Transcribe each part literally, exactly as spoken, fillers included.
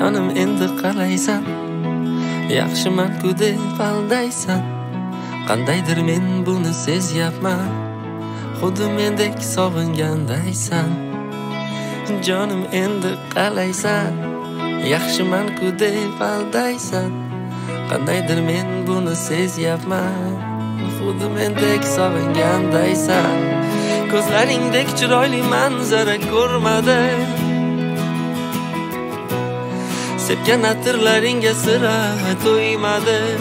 Jonim endi qalaysan? Yaxshiman-ku deb aldaysan. Qandaydir men buni sezyapman. Xuddi mendek sog'ingandaysan. Jonim endi qalaysan? Yaxshiman-ku deb aldaysan. Qandaydir men buni sezyapman. Xuddi mendek sog'ingandaysan. Ko'zlaringdek chiroyli manzara ko'rmadim. Sepgan atirlaringga sira to'ymadim.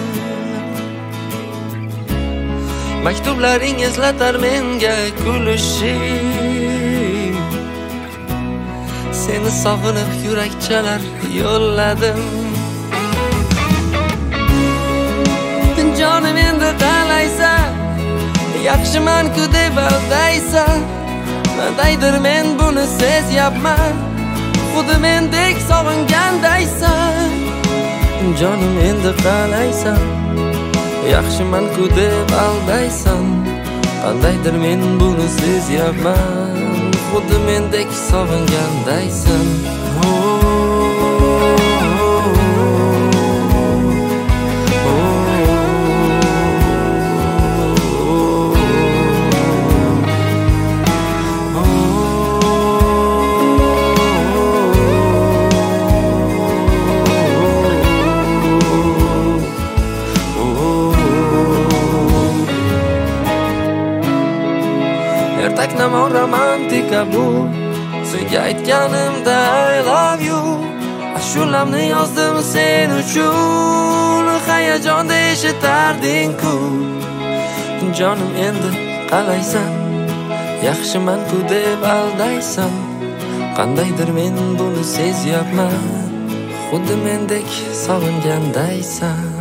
Maktublaring eslatar menga kulishing. Seni sog'inib yurakchalar yo'lladim. Jonim endi qalaysan? Yaxshiman-ku deb aldaysan. Qandaydir men buni sezyapman. Xuddi mendek sog'ingandaysan. Jonim endi qalaysan? Yaxshiman-ku deb aldaysan. Qandaydir men buni sezyapman. Xuddi mendek sog'ingandaysan. Ertaknamo romantika bu. Senga aytganimda I love you. Ashulamni yozdim sen uchun. Hayajonda eshitarding-ku. Jonim endi qalaysan? Yaxshiman-ku deb aldaysan. Qandaydir men buni sezyapman. Xuddi mendek sog'ingandaysan.